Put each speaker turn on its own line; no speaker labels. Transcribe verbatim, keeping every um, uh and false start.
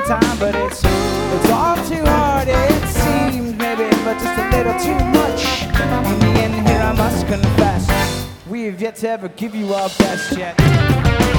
time, but it's it's all too hard, it seems, maybe, but just a little too much. In the end here I must confess, we've yet to ever give you our best yet.